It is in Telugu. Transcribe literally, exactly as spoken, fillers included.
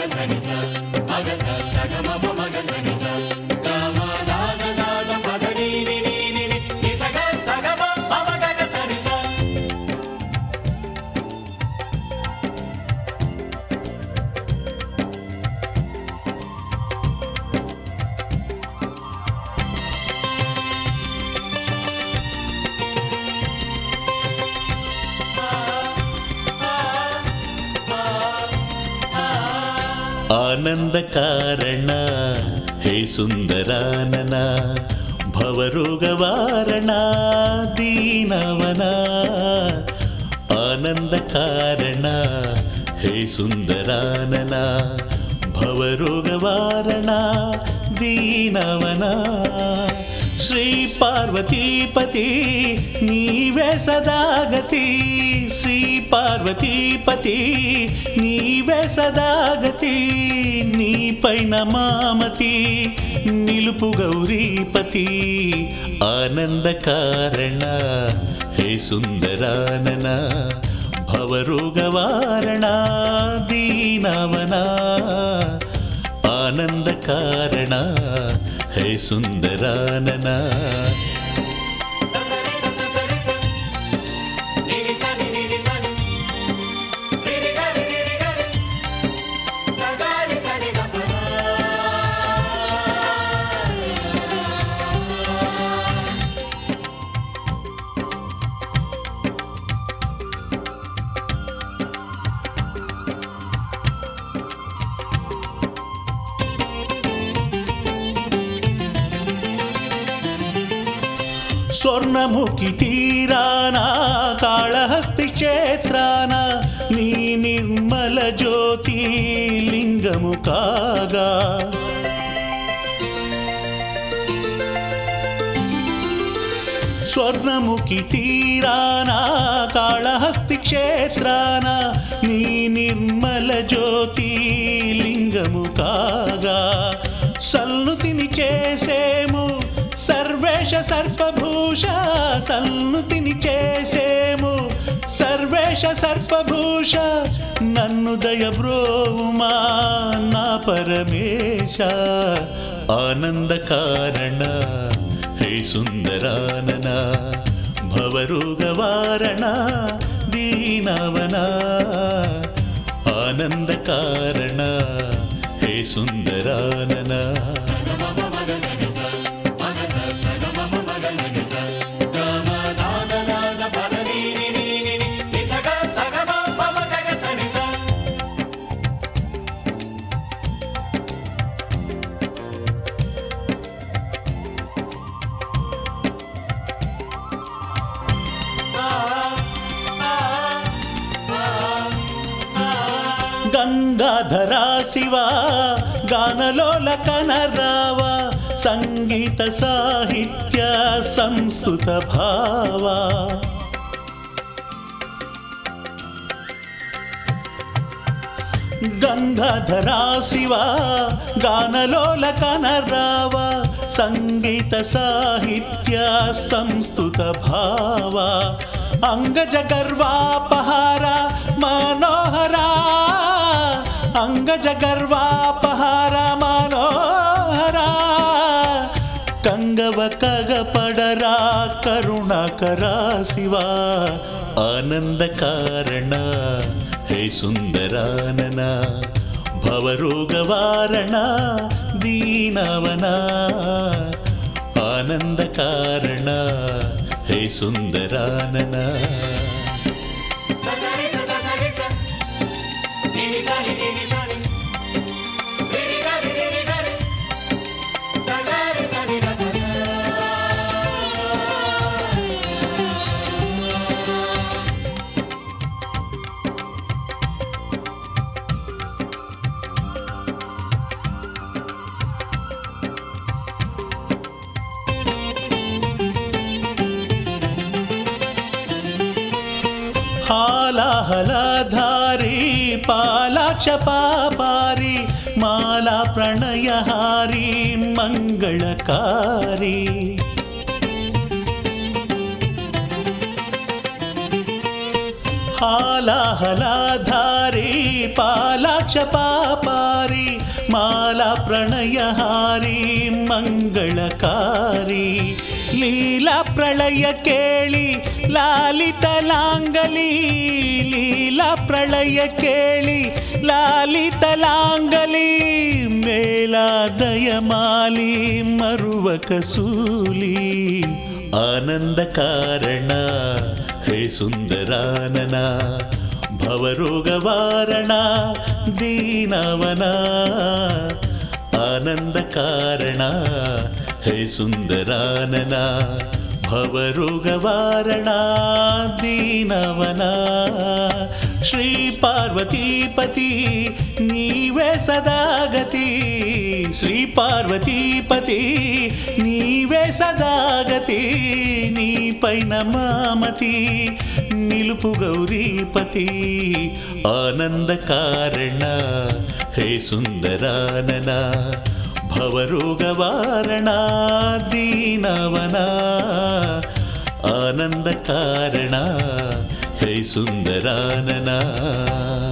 ಆನಂದ ಕಾರಣ ಹೇ ಸುಂದರಾನನ ಭವರೋಗ ವಾರಣ ದೀನವನ ಆನಂದ ಕಾರಣ ಹೇ ಸುಂದರಾನನ ಭವರೋಗ ವಾರಣ ದೀನವನ ಶ್ರೀ ಪಾರ್ವತೀಪತಿ ನೀವೇ ಸದಾಗತಿ ಶ್ರೀ పార్వతీపతి నీవే సదాగతి నీ పైన మామతి నిలుపు గౌరీపతి ఆనంద కారణ హే సుందరానన భవరోగ వారణ దీనవన ఆనంద కారణ హే సుందరానన స్వర్ణముఖి తీరాన కాళహస్తి క్షేత్రాన నీ నిర్మల జ్యోతి లింగము కాగా స్వర్ణముఖి తీరాన కాళహస్తి క్షేత్రాన నీ నిర్మల జ్యోతి లింగము కాగా సల్లుతిని చేసేము సర్వేశ సర్పభూష సన్నుతిని చేసేము సర్వేశ సర్పభూష నన్ను దయబ్రోవుమా నా పరమేశ ఆనంద కారణ హే సుందరానన భవరోగ వారణ దీనవన ఆనంద కారణ హే సుందరానన గంగాధరా శివ గానలోల కనరావ సంగీత సాహిత్య సంస్కృత భావ గంగాధరా శివ గానలోల కనరావ సంగీత సాహిత్య సంస్కృత భావ అంగజ గర్వాపహార మనోహరా అంగజ గర్వాపహార మనోహరా కంగవ కగపడరా కరుణాకరా శివ ఆనంద కారణ హే సుందరానన భవరోగ వారణ దీనవన ఆనంద కారణ హే సుందరానన హాలాహలధారి పాలాక్ష పాపారి మాలా ప్రణయహారి మంగళకారి హాలాహలాధారి పాలాక్ష పాపారి మాలా ప్రణయహారి మంಗಳಕಾರಿ లీలా ప్రళయ కేళి లాలితలాంగలి లీలా ప్రళయ కేళి లాలితలాంగలి మేళాదయమాలి మరువక సూలి ఆనంద కారణ హే సుందరానన భవరోగవారణ దీనవన ఆనంద కారణ హే సుందరానన భవరోగవారణ దీనవన శ్రీ పార్వతీపతి నీవే సదాగతి శ్రీ పార్వతీపతి నీవే సదాగతి నీపైన మామతి నిలుపు గౌరీపతి ఆనంద కారణ హే సుందరానన భవరోగవారణ దీనవన ఆనంద కారణ హే సుందరానన